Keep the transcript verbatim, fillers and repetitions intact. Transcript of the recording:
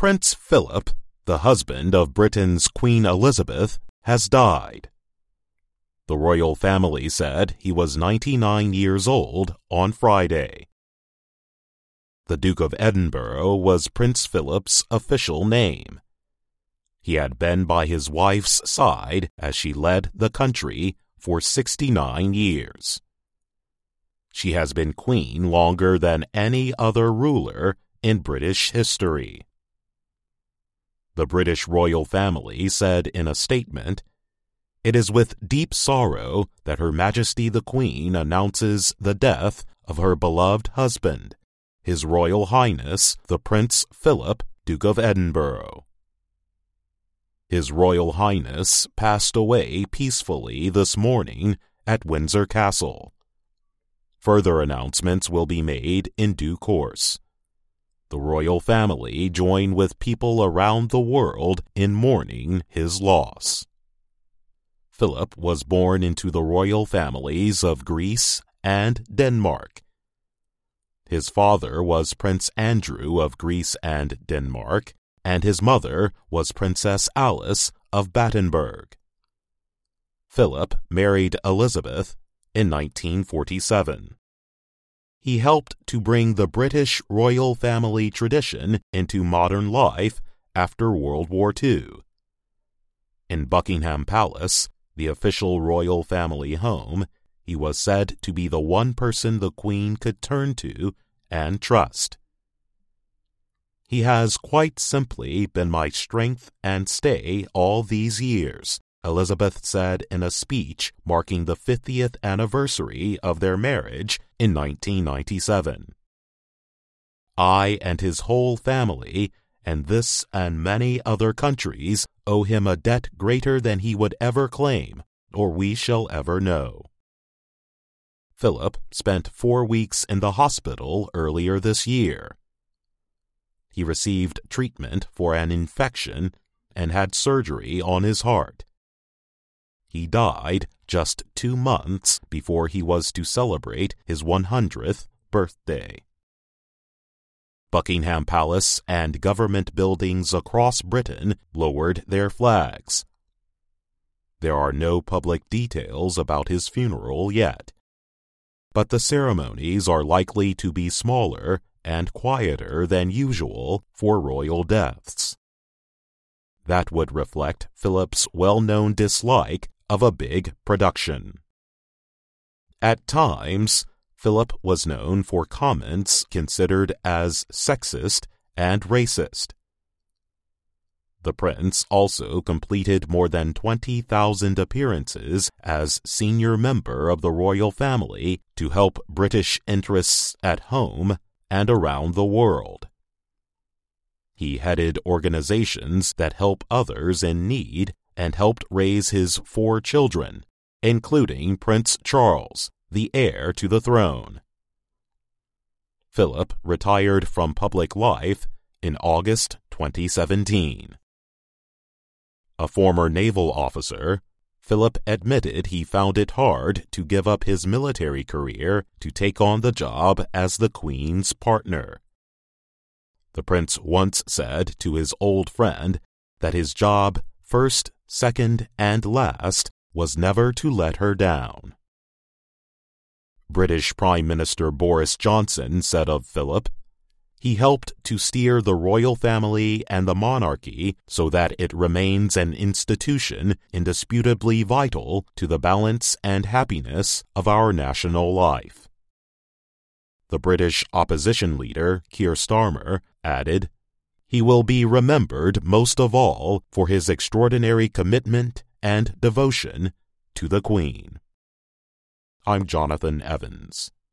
Prince Philip, the husband of Britain's Queen Elizabeth, has died. The royal family said he was ninety-nine years old on Friday. The Duke of Edinburgh was Prince Philip's official name. He had been by his wife's side as she led the country for sixty-nine years. She has been queen longer than any other ruler in British history. The British royal family said in a statement, "It is with deep sorrow that Her Majesty the Queen announces the death of her beloved husband, His Royal Highness the Prince Philip, Duke of Edinburgh." His Royal Highness passed away peacefully this morning at Windsor Castle. Further announcements will be made in due course. The royal family join with people around the world in mourning his loss. Philip was born into the royal families of Greece and Denmark. His father was Prince Andrew of Greece and Denmark, and his mother was Princess Alice of Battenberg. Philip married Elizabeth in nineteen forty-seven. He helped to bring the British royal family tradition into modern life after World War Two. In Buckingham Palace, the official royal family home, he was said to be the one person the Queen could turn to and trust. "He has quite simply been my strength and stay all these years," Elizabeth said in a speech marking the fiftieth anniversary of their marriage in nineteen ninety-seven. "I and his whole family, and this and many other countries, owe him a debt greater than he would ever claim, or we shall ever know." Philip spent four weeks in the hospital earlier this year. He received treatment for an infection and had surgery on his heart. He died just two months before he was to celebrate his one hundredth birthday. Buckingham Palace and government buildings across Britain lowered their flags. There are no public details about his funeral yet, but the ceremonies are likely to be smaller and quieter than usual for royal deaths. That would reflect Philip's well-known dislike of a big production. At times, Philip was known for comments considered as sexist and racist. The prince also completed more than twenty thousand appearances as senior member of the royal family to help British interests at home and around the world. He headed organizations that help others in need and helped raise his four children, including Prince Charles, the heir to the throne. Philip retired from public life in August twenty seventeen. A former naval officer, Philip admitted he found it hard to give up his military career to take on the job as the Queen's partner. The prince once said to his old friend that his job, first, second, and last, was never to let her down. British Prime Minister Boris Johnson said of Philip, "He helped to steer the royal family and the monarchy so that it remains an institution indisputably vital to the balance and happiness of our national life." The British opposition leader, Keir Starmer, added, "He will be remembered most of all for his extraordinary commitment and devotion to the Queen." I'm Jonathan Evans.